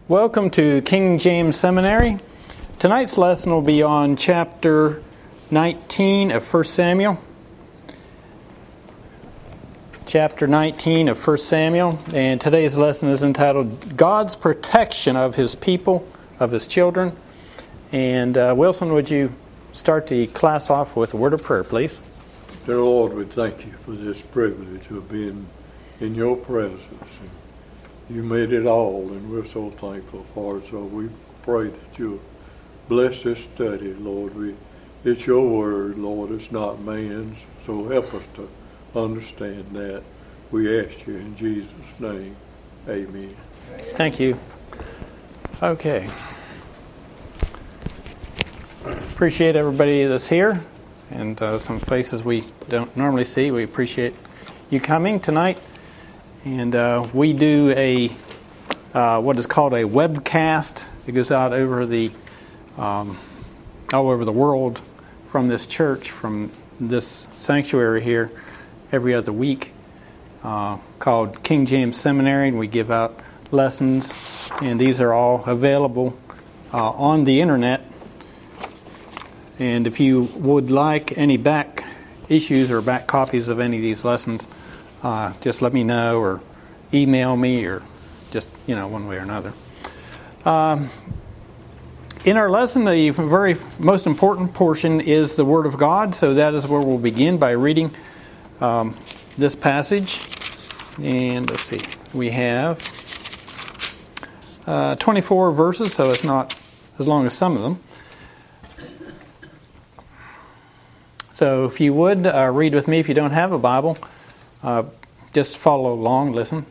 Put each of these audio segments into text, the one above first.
Welcome to King James Seminary. Tonight's lesson will be on chapter 19 of 1 Samuel. Chapter 19 of 1 Samuel. And today's lesson is entitled God's Protection of His People, of His Children. And Wilson, would you start the class off with a word of prayer, please? Dear Lord, we thank you for this privilege of being in your presence. You made it all, and we're so thankful for it. So we pray that you'll bless this study, Lord. It's your word, Lord. It's not man's. So help us to understand that. We ask you in Jesus' name. Amen. Thank you. Okay. Appreciate everybody that's here, and some faces we don't normally see. We appreciate you coming tonight. And we do a what is called a webcast. It goes out over the all over the world from this church, from this sanctuary here, every other week, called King James Seminary, and we give out lessons. And these are all available on the internet. And if you would like any back issues or back copies of any of these lessons, just let me know or email me or just, one way or another. In our lesson, the very most important portion is the Word of God. So that is where we'll begin by reading this passage. And let's see. We have 24 verses, so it's not as long as some of them. So if you would, read with me if you don't have a Bible. Just follow along, listen.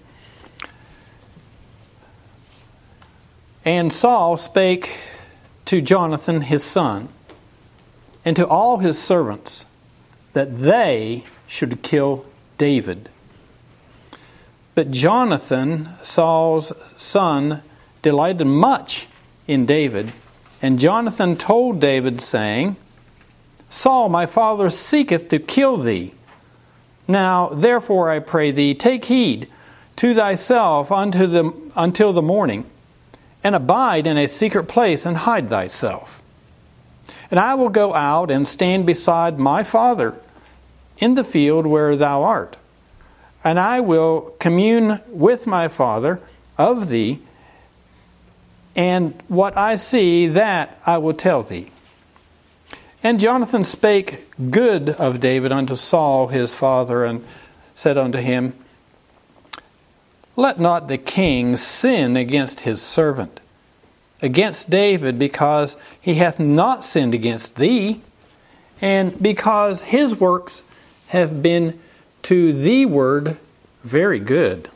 And Saul spake to Jonathan his son, and to all his servants, that they should kill David. But Jonathan, Saul's son, delighted much in David, and Jonathan told David, saying, Saul, my father, seeketh to kill thee. Now, therefore, I pray thee, take heed to thyself until the morning, and abide in a secret place, and hide thyself. And I will go out and stand beside my father in the field where thou art, and I will commune with my father of thee, and what I see, that I will tell thee. And Jonathan spake good of David unto Saul his father, and said unto him, Let not the king sin against his servant, against David, because he hath not sinned against thee, and because his works have been to thee ward very good.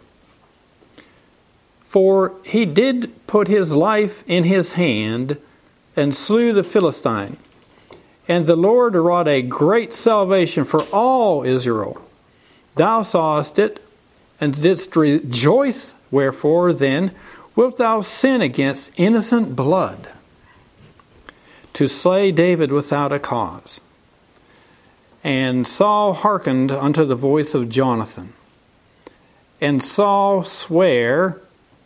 For he did put his life in his hand, and slew the Philistine. And the Lord wrought a great salvation for all Israel. Thou sawest it, and didst rejoice. Wherefore then wilt thou sin against innocent blood, to slay David without a cause? And Saul hearkened unto the voice of Jonathan. And Saul sware,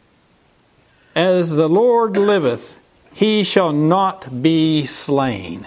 As the Lord liveth, he shall not be slain.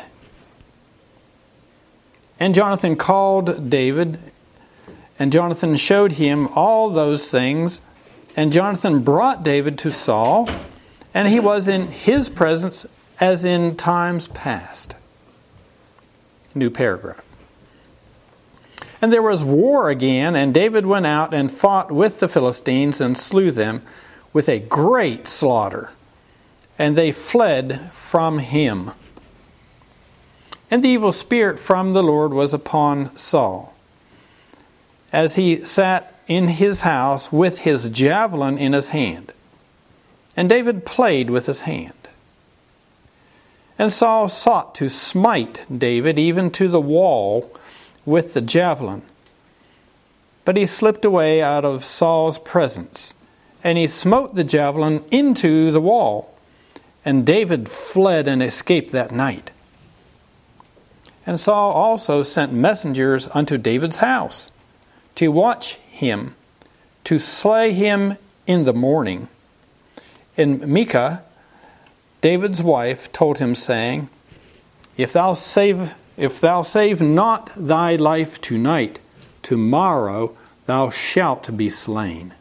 And Jonathan called David, and Jonathan showed him all those things. And Jonathan brought David to Saul, and he was in his presence as in times past. New paragraph. And there was war again, and David went out and fought with the Philistines and slew them with a great slaughter. And they fled from him. And the evil spirit from the Lord was upon Saul, as he sat in his house with his javelin in his hand. And David played with his hand. And Saul sought to smite David even to the wall with the javelin. But he slipped away out of Saul's presence, and he smote the javelin into the wall. And David fled and escaped that night. And Saul also sent messengers unto David's house, to watch him, to slay him in the morning. And Michal, David's wife, told him, saying, If thou save not thy life tonight, tomorrow thou shalt be slain.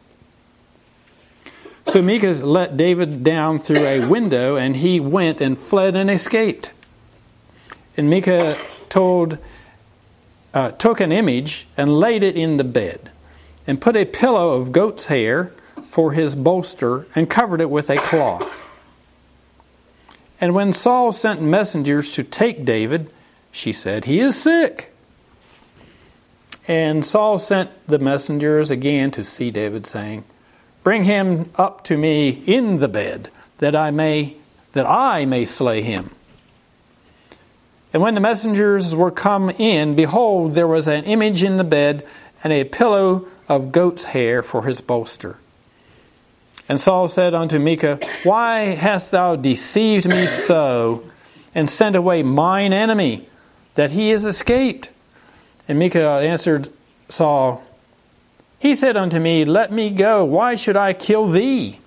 So Michal let David down through a window, and he went and fled and escaped. And Michal took an image and laid it in the bed, and put a pillow of goat's hair for his bolster, and covered it with a cloth. And when Saul sent messengers to take David, she said, He is sick. And Saul sent the messengers again to see David, saying, Bring him up to me in the bed, that I may slay him. And when the messengers were come in, behold, there was an image in the bed, and a pillow of goat's hair for his bolster. And Saul said unto Michal, Why hast thou deceived me so, and sent away mine enemy, that he is escaped? And Michal answered Saul, He said unto me, Let me go, why should I kill thee?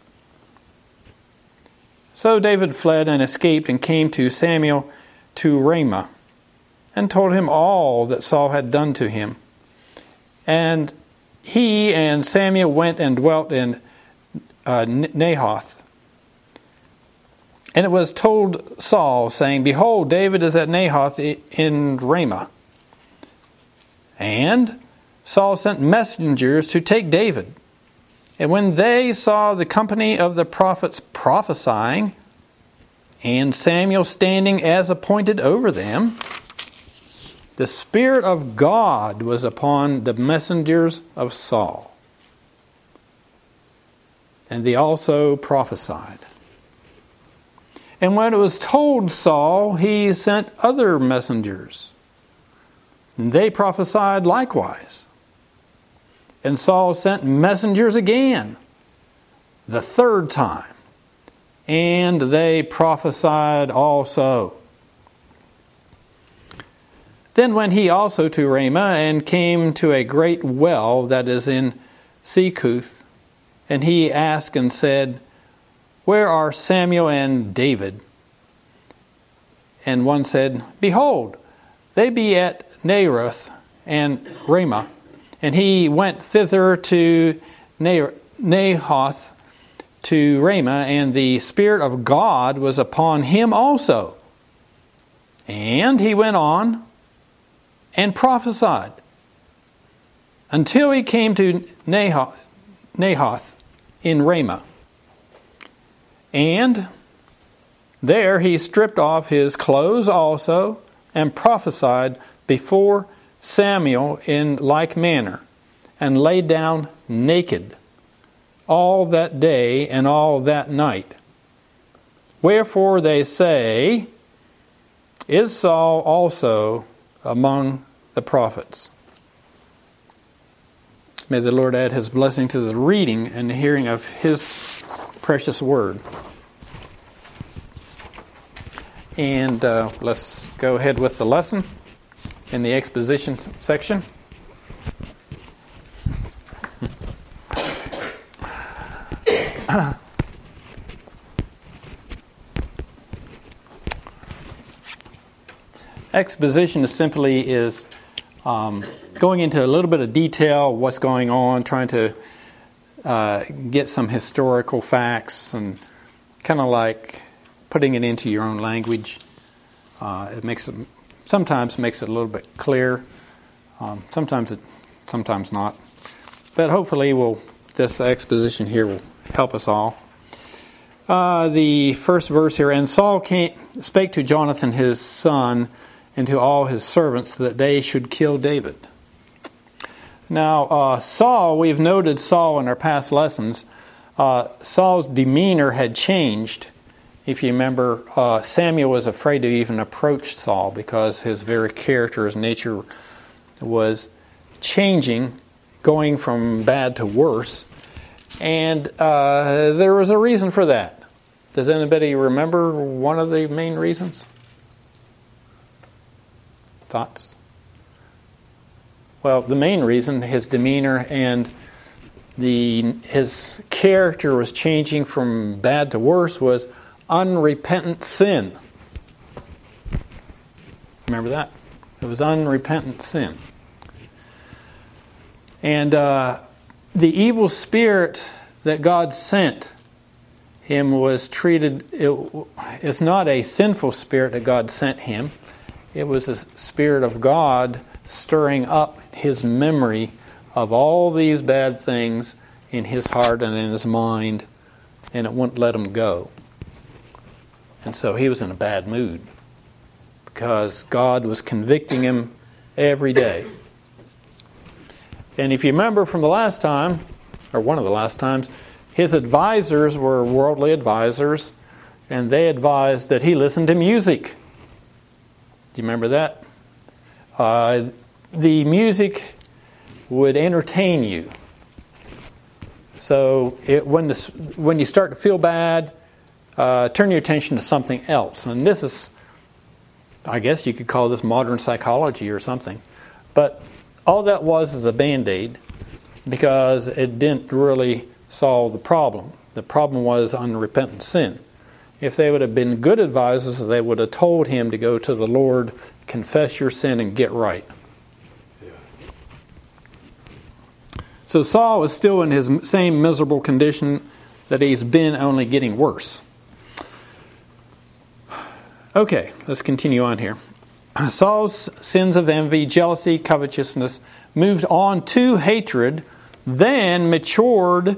So David fled and escaped, and came to Samuel to Ramah, and told him all that Saul had done to him. And he and Samuel went and dwelt in Naioth. And it was told Saul, saying, Behold, David is at Naioth in Ramah. And Saul sent messengers to take David. And when they saw the company of the prophets prophesying, and Samuel standing as appointed over them, the Spirit of God was upon the messengers of Saul. And they also prophesied. And when it was told Saul, he sent other messengers, and they prophesied likewise. And Saul sent messengers again, the third time, and they prophesied also. Then went he also to Ramah, and came to a great well that is in Secuth. And he asked and said, Where are Samuel and David? And one said, Behold, they be at Naioth and Ramah. And he went thither to Naioth to Ramah, and the Spirit of God was upon him also. And he went on and prophesied until he came to Naioth in Ramah. And there he stripped off his clothes also, and prophesied before Samuel in like manner, and lay down naked all that day and all that night. Wherefore they say, Is Saul also among the prophets? May the Lord add His blessing to the reading and the hearing of His precious word. And let's go ahead with the lesson in the exposition section. Exposition simply is going into a little bit of detail, what's going on, trying to get some historical facts, and kind of like putting it into your own language. It sometimes makes it a little bit clear. Sometimes not. But hopefully this exposition here will help us all. The first verse here, And Saul spake to Jonathan his son, and to all his servants, that they should kill David. Now, Saul, we've noted Saul in our past lessons. Saul's demeanor had changed. If you remember, Samuel was afraid to even approach Saul because his very character, his nature was changing, going from bad to worse. And there was a reason for that. Does anybody remember one of the main reasons? Thoughts? Well, the main reason, his demeanor and his character was changing from bad to worse was unrepentant sin. Remember that? It was unrepentant sin. And the evil spirit that God sent him was treated, it's not a sinful spirit that God sent him. It was a spirit of God stirring up his memory of all these bad things in his heart and in his mind, and it wouldn't let him go. And so he was in a bad mood because God was convicting him every day. And if you remember from the last time, or one of the last times, his advisors were worldly advisors, and they advised that he listen to music. Do you remember that? The music would entertain you. So when you start to feel bad, turn your attention to something else. And this is, I guess you could call this modern psychology or something. But all that was is a Band-Aid, because it didn't really solve the problem. The problem was unrepentant sin. If they would have been good advisors, they would have told him to go to the Lord, confess your sin, and get right. Yeah. So Saul was still in his same miserable condition that he's been, only getting worse. Okay, let's continue on here. Saul's sins of envy, jealousy, covetousness moved on to hatred, then matured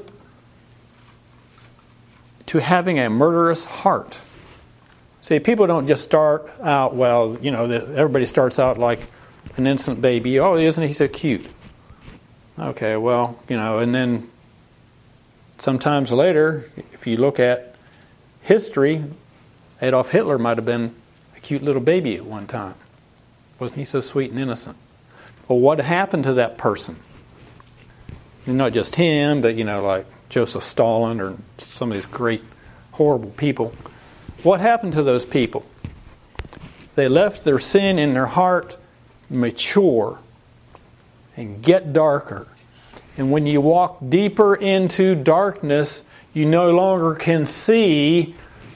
to having a murderous heart. See, people don't just start out, everybody starts out like an innocent baby. Oh, isn't he so cute? Okay, and then sometimes later, if you look at history, Adolf Hitler might have been a cute little baby at one time. Wasn't he so sweet and innocent? Well, what happened to that person? And not just him, but, like Joseph Stalin or some of these great, horrible people. What happened to those people? They left their sin in their heart mature and get darker. And when you walk deeper into darkness, you no longer can see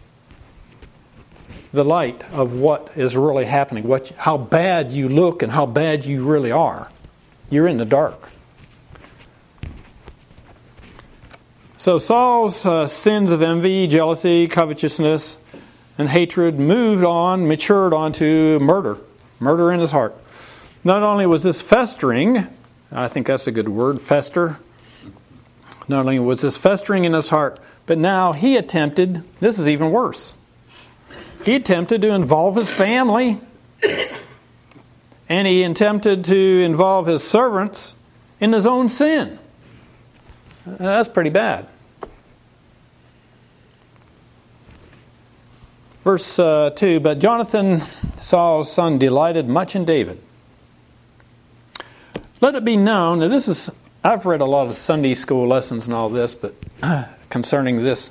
the light of what is really happening, how bad you look and how bad you really are. You're in the dark. So Saul's sins of envy, jealousy, covetousness, and hatred matured on to murder in his heart. Not only was this festering, I think that's a good word, fester. Not only was this festering in his heart, but now he attempted, this is even worse. He attempted to involve his family, and he attempted to involve his servants in his own sin. That's pretty bad. Verse 2, but Jonathan, Saul's son, delighted much in David. Let it be known, and I've read a lot of Sunday school lessons and all this, but concerning this,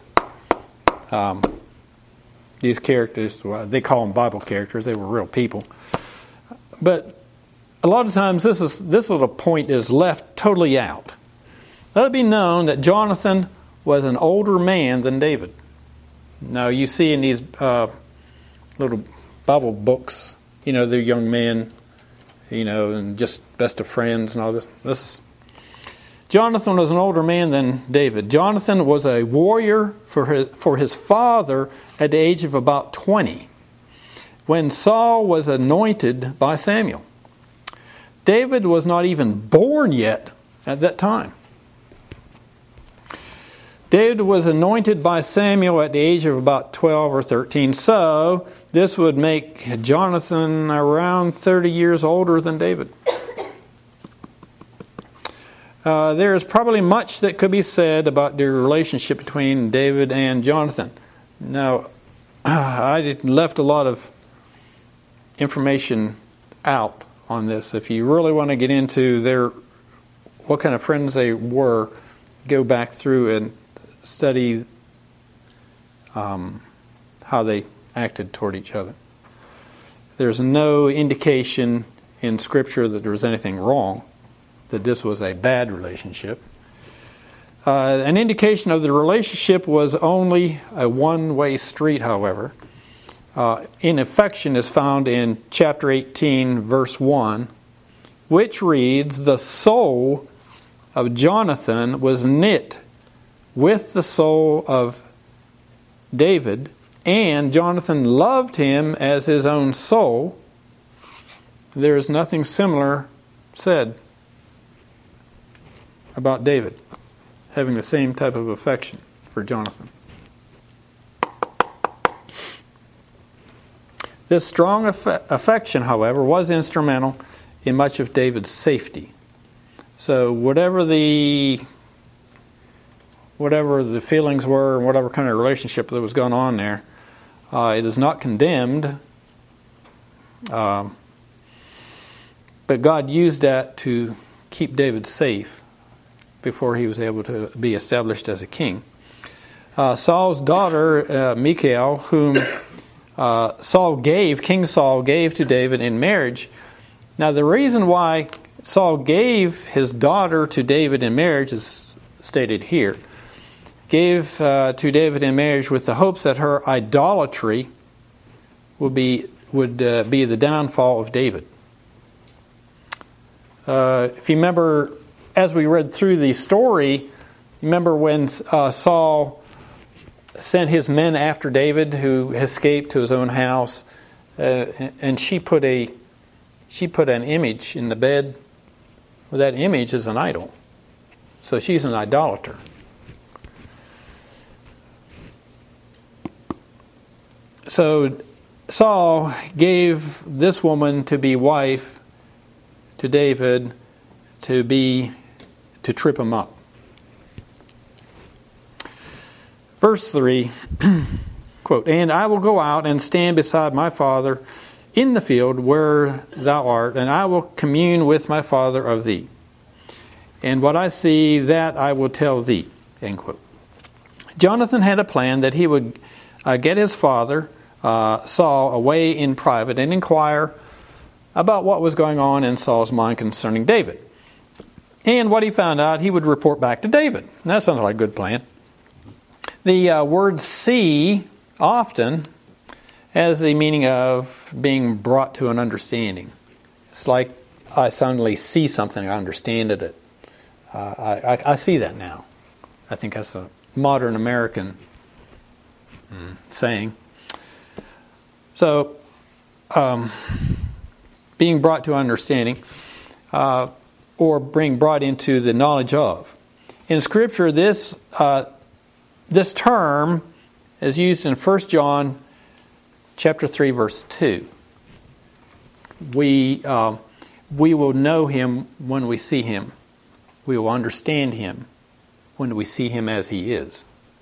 these characters, they call them Bible characters, they were real people. But a lot of times this little point is left totally out. Let it be known that Jonathan was an older man than David. Now you see in these little Bible books, they're young men, and just best of friends and all this. Jonathan was an older man than David. Jonathan was a warrior for his father at the age of about 20, when Saul was anointed by Samuel. David was not even born yet at that time. David was anointed by Samuel at the age of about 12 or 13. So this would make Jonathan around 30 years older than David. There is probably much that could be said about the relationship between David and Jonathan. Now, I left a lot of information out on this. If you really want to get into what kind of friends they were, go back through and study how they acted toward each other. There's no indication in Scripture that there was anything wrong, that this was a bad relationship. An indication of the relationship was only a one-way street, however. In affection is found in chapter 18, verse 1, which reads, "The soul of Jonathan was knit with the soul of David, and Jonathan loved him as his own soul." There is nothing similar said about David having the same type of affection for Jonathan. This strong affection, however, was instrumental in much of David's safety. So whatever the feelings were, and whatever kind of relationship that was going on there, it is not condemned. But God used that to keep David safe before he was able to be established as a king. Saul's daughter, Michal, whom King Saul gave to David in marriage. Now, the reason why Saul gave his daughter to David in marriage is stated here. Gave to David in marriage with the hopes that her idolatry would be the downfall of David. If you remember, as we read through the story, remember when Saul sent his men after David, who escaped to his own house, and she put an image in the bed. Well, that image is an idol, so she's an idolater. So Saul gave this woman to be wife to David to trip him up. Verse 3, quote, "And I will go out and stand beside my father in the field where thou art, and I will commune with my father of thee. And what I see, that I will tell thee." End quote. Jonathan had a plan that he would get his father, Saul, away in private and inquire about what was going on in Saul's mind concerning David. And what he found out, he would report back to David. That sounds like a good plan. The word "see" often has the meaning of being brought to an understanding. It's like I suddenly see something, I understand it. I see that now. I think that's a modern American saying. So, being brought to understanding, or being brought into the knowledge of. In Scripture, this term is used in 1 John chapter 3, verse 2. We will know him when we see him. We will understand him when we see him as he is.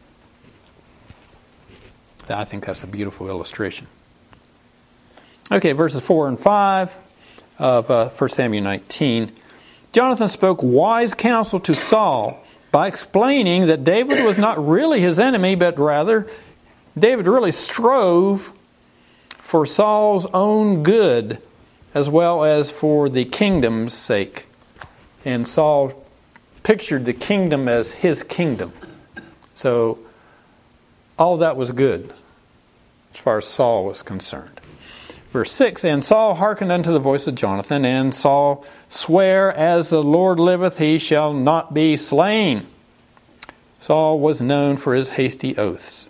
I think that's a beautiful illustration. Okay, verses 4 and 5 of 1 Samuel 19. Jonathan spoke wise counsel to Saul by explaining that David was not really his enemy, but rather David really strove for Saul's own good as well as for the kingdom's sake. And Saul pictured the kingdom as his kingdom. So all that was good as far as Saul was concerned. Verse 6, "And Saul hearkened unto the voice of Jonathan, and Saul sware, As the Lord liveth, he shall not be slain." Saul was known for his hasty oaths.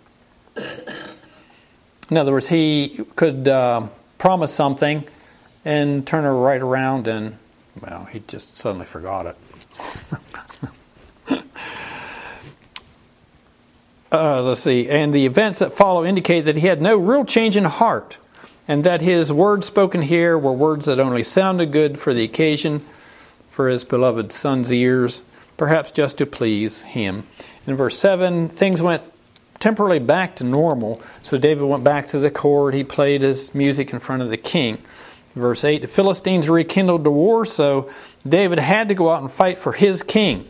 In other words, he could promise something and turn it right around and, well, he just suddenly forgot it. Let's see. "And the events that follow indicate that he had no real change in heart, and that his words spoken here were words that only sounded good for the occasion, for his beloved son's ears, perhaps just to please him." In verse 7, things went temporarily back to normal. So David went back to the court. He played his music in front of the king. Verse 8, the Philistines rekindled the war, so David had to go out and fight for his king.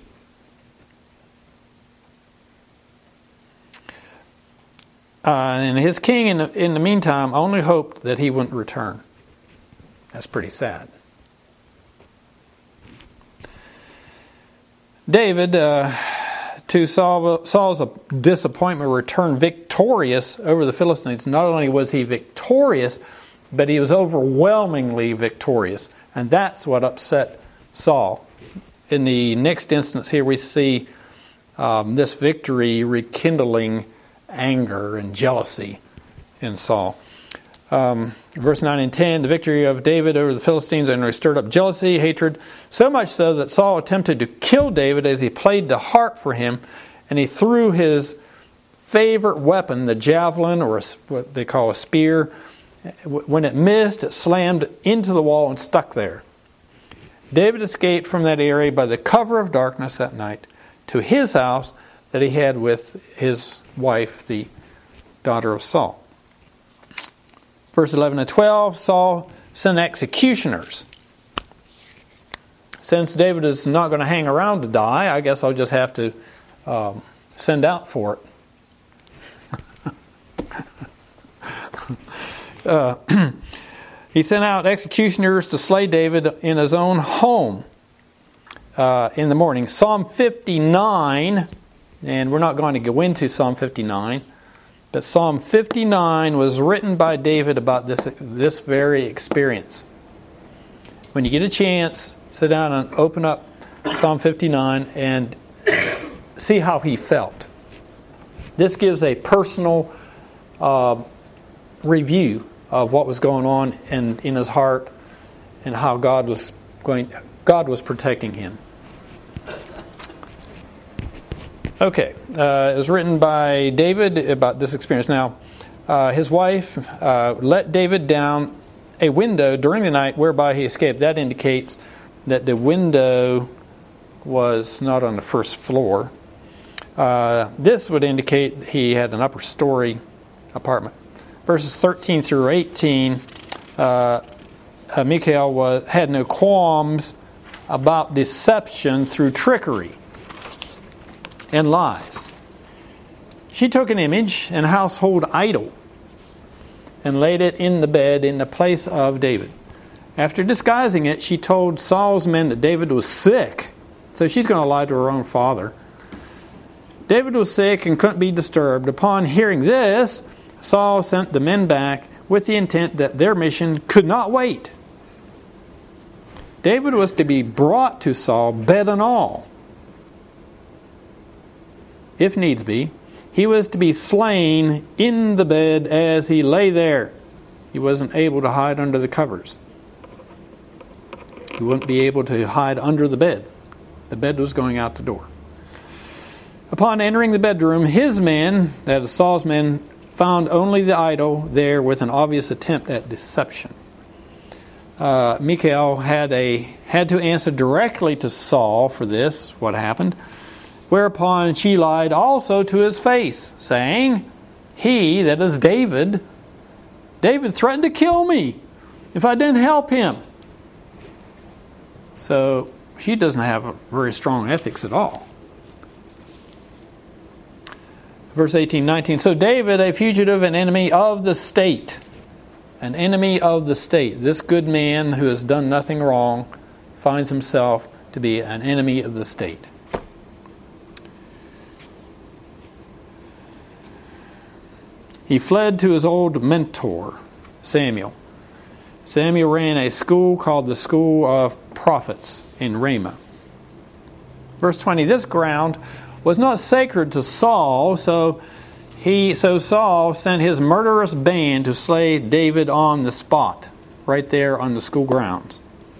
And his king, in the meantime, only hoped that he wouldn't return. That's pretty sad. David, to to Saul's disappointment, returned victorious over the Philistines. Not only was he victorious, but he was overwhelmingly victorious. And that's what upset Saul. In the next instance here, we see this victory rekindling anger and jealousy in Saul. Verse 9 and 10, the victory of David over the Philistines and stirred up jealousy, hatred, so much so that Saul attempted to kill David as he played the harp for him, and he threw his favorite weapon, the javelin, or what they call a spear. When it missed, it slammed into the wall and stuck there. David escaped from that area by the cover of darkness that night to his house that he had with his wife, the daughter of Saul. Verse 11 and 12, Saul sent executioners. Since David is not going to hang around to die, I guess I'll just have to send out for it. He sent out executioners to slay David in his own home in the morning. Psalm 59, and we're not going to go into Psalm 59, but Psalm 59 was written by David about this very experience. When you get a chance, sit down and open up Psalm 59 and see how he felt. This gives a personal review of what was going on in his heart and how God was protecting him. Okay, it was written by David about this experience. Now, his wife let David down a window during the night whereby he escaped. That indicates that the window was not on the first floor. This would indicate he had an upper story apartment. Verses 13 through 18, Michal had no qualms about deception through trickery and lies. She took an image and household idol and laid it in the bed in the place of David. After disguising it, she told Saul's men that David was sick. So she's going to lie to her own father. David was sick and couldn't be disturbed. Upon hearing this, Saul sent the men back with the intent that their mission could not wait. David was to be brought to Saul, bed and all. If needs be, he was to be slain in the bed as he lay there. He wasn't able to hide under the covers. He wouldn't be able to hide under the bed. The bed was going out the door. Upon entering the bedroom, his men, that is Saul's men, found only the idol there with an obvious attempt at deception. Michal had to answer directly to Saul for this, what happened, whereupon she lied also to his face, saying, he, that is David threatened to kill me if I didn't help him. So she doesn't have very strong ethics at all. Verse 18, 19. So David, a fugitive, an enemy of the state. An enemy of the state. This good man who has done nothing wrong finds himself to be an enemy of the state. He fled to his old mentor, Samuel. Samuel ran a school called the School of Prophets in Ramah. Verse 20, this ground was not sacred to Saul, so Saul sent his murderous band to slay David on the spot, right there on the school grounds.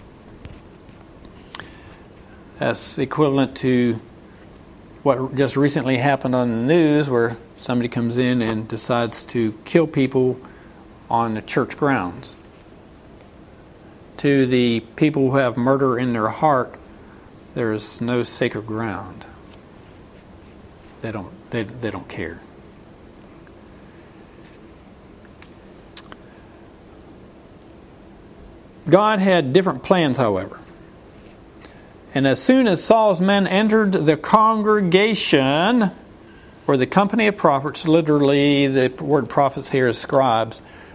That's equivalent to what just recently happened on the news, where somebody comes in and decides to kill people on the church grounds. To the people who have murder in their heart, there is no sacred ground. They don't care. God had different plans, however. And as soon as Saul's men entered the congregation, or the company of prophets, literally the word prophets here is scribes, they were overcome by God's Spirit.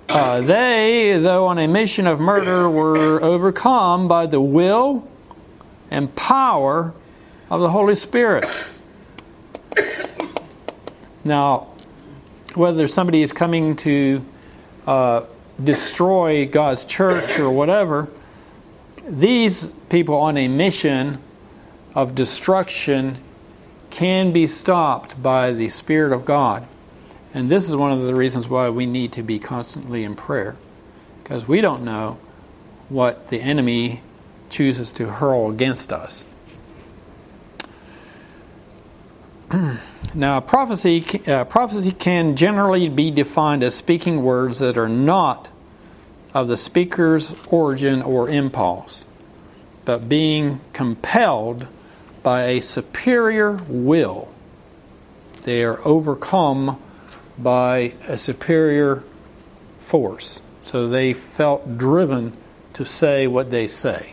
They, though on a mission of murder, were overcome by the will and power of the Holy Spirit. Now, whether somebody is coming to destroy God's church or whatever, these people on a mission of destruction can be stopped by the Spirit of God. And this is one of the reasons why we need to be constantly in prayer, because we don't know what the enemy chooses to hurl against us. Now, prophecy can generally be defined as speaking words that are not of the speaker's origin or impulse, but being compelled by a superior will. They are overcome by a superior force. So they felt driven to say what they say.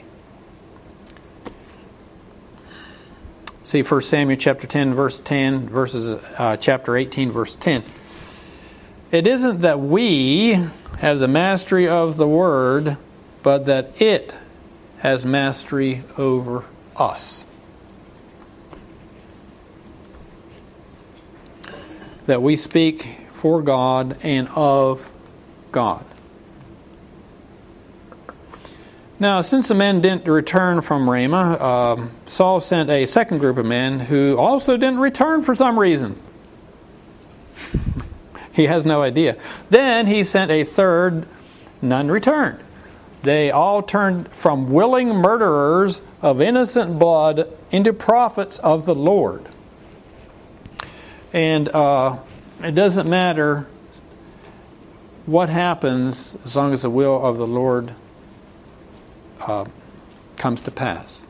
See 1 Samuel chapter 10, verse 10, verses chapter 18, verse 10. It isn't that we have the mastery of the word, but that it has mastery over us. That we speak for God and of God. Now, since the men didn't return from Ramah, Saul sent a second group of men who also didn't return for some reason. He has no idea. Then he sent a third, none returned. They all turned from willing murderers of innocent blood into prophets of the Lord. And it doesn't matter what happens as long as the will of the Lord comes to pass.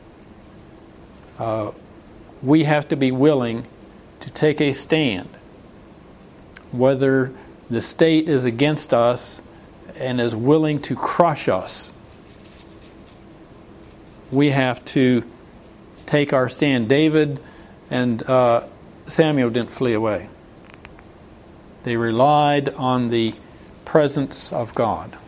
We have to be willing to take a stand. Whether the state is against us and is willing to crush us, we have to take our stand. David and Samuel didn't flee away. They relied on the presence of God.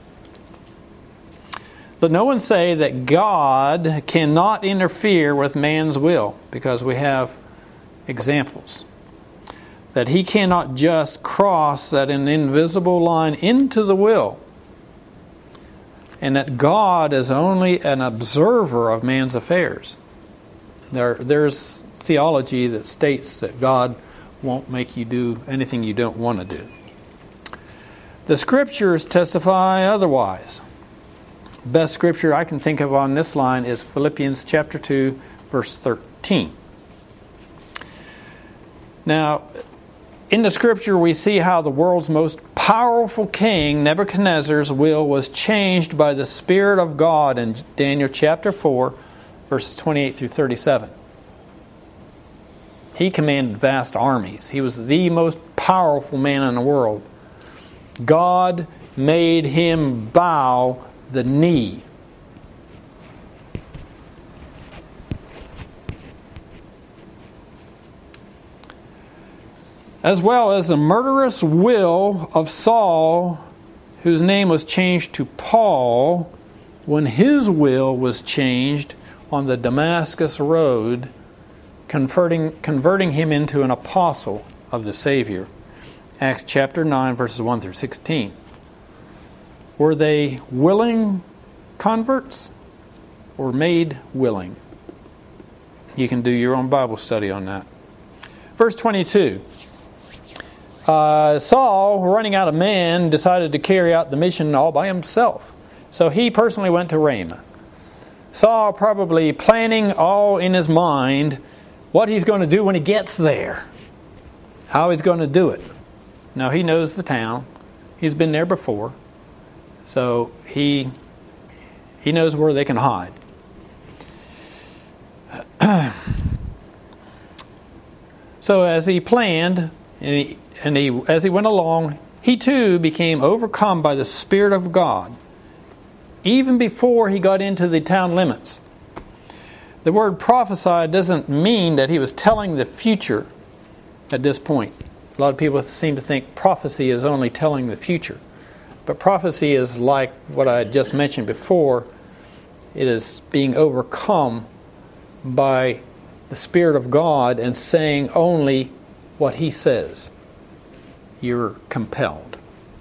Let no one say that God cannot interfere with man's will, because we have examples. That He cannot just cross that an invisible line into the will. And that God is only an observer of man's affairs. There's theology that states that God won't make you do anything you don't want to do. The Scriptures testify otherwise. Best scripture I can think of on this line is Philippians chapter 2, verse 13. Now, in the Scripture we see how the world's most powerful king, Nebuchadnezzar's will was changed by the Spirit of God in Daniel chapter 4, verses 28 through 37. He commanded vast armies. He was the most powerful man in the world. God made him bow the knee. As well as the murderous will of Saul, whose name was changed to Paul, when his will was changed on the Damascus road, converting him into an apostle of the Savior. Acts chapter 9, verses 1 through 16. Were they willing converts or made willing? You can do your own Bible study on that. Verse 22. Saul, running out of men, decided to carry out the mission all by himself. So he personally went to Ramah. Saul probably planning all in his mind what he's going to do when he gets there. How he's going to do it. Now he knows the town. He's been there before. So he knows where they can hide. So as he planned, as he went along, he too became overcome by the Spirit of God, even before he got into the town limits. The word prophesy doesn't mean that he was telling the future at this point. A lot of people seem to think prophecy is only telling the future. But prophecy is like what I had just mentioned before. It is being overcome by the Spirit of God and saying only what He says. You're compelled.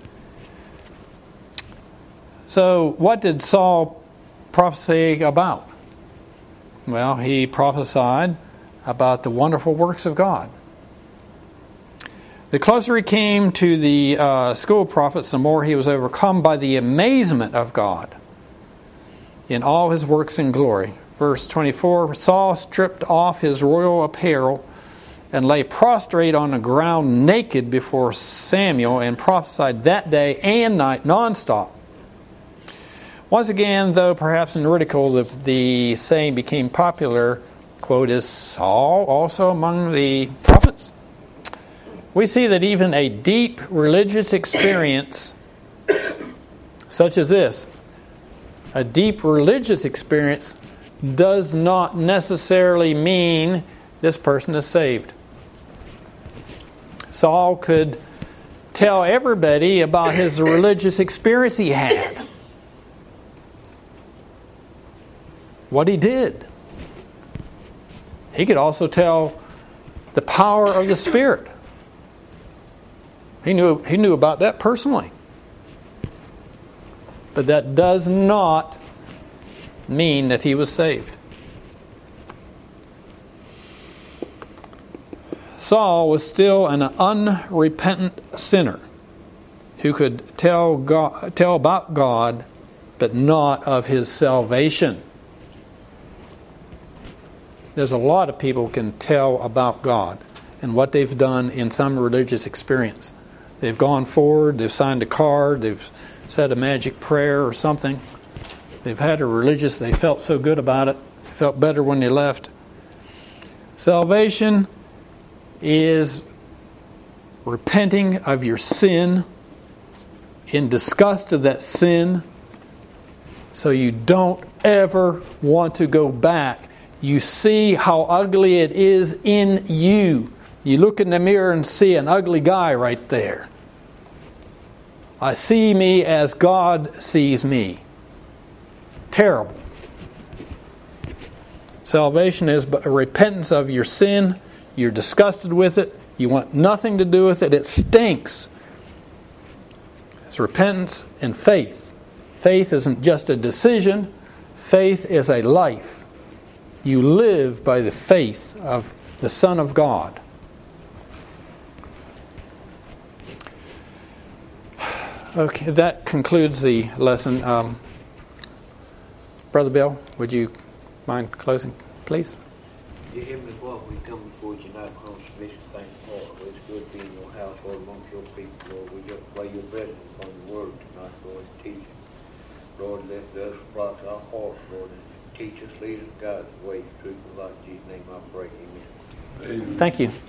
So what did Saul prophesy about? Well, he prophesied about the wonderful works of God. The closer he came to the school of prophets, the more he was overcome by the amazement of God in all His works and glory. Verse 24, Saul stripped off his royal apparel and lay prostrate on the ground naked before Samuel and prophesied that day and night nonstop. Once again, though perhaps in ridicule, the saying became popular, quote, is Saul also among the prophets? We see that even a deep religious experience, such as this, a deep religious experience does not necessarily mean this person is saved. Saul could tell everybody about his religious experience he had, what he did. He could also tell the power of the Spirit. He knew about that personally. But that does not mean that he was saved. Saul was still an unrepentant sinner who could tell about God, but not of His salvation. There's a lot of people who can tell about God and what they've done in some religious experience. They've gone forward, they've signed a card, they've said a magic prayer or something. They've had they felt so good about it. They felt better when they left. Salvation is repenting of your sin in disgust of that sin so you don't ever want to go back. You see how ugly it is in you. You look in the mirror and see an ugly guy right there. I see me as God sees me. Terrible. Salvation is a repentance of your sin. You're disgusted with it. You want nothing to do with it. It stinks. It's repentance and faith. Faith isn't just a decision. Faith is a life. You live by the faith of the Son of God. Okay, that concludes the lesson. Brother Bill, would you mind closing, please? Dear Heavenly Father, we come before you tonight on submission, thank you, Lord. It's good to be in your house, Lord, amongst your people, Lord. We just lay your presence upon the word tonight, Lord, and teach us. Lord, lift us, bless our hearts, Lord, and teach us, lead us, guide us, the way, the truth, and life. In Jesus' name I pray, amen. Thank you.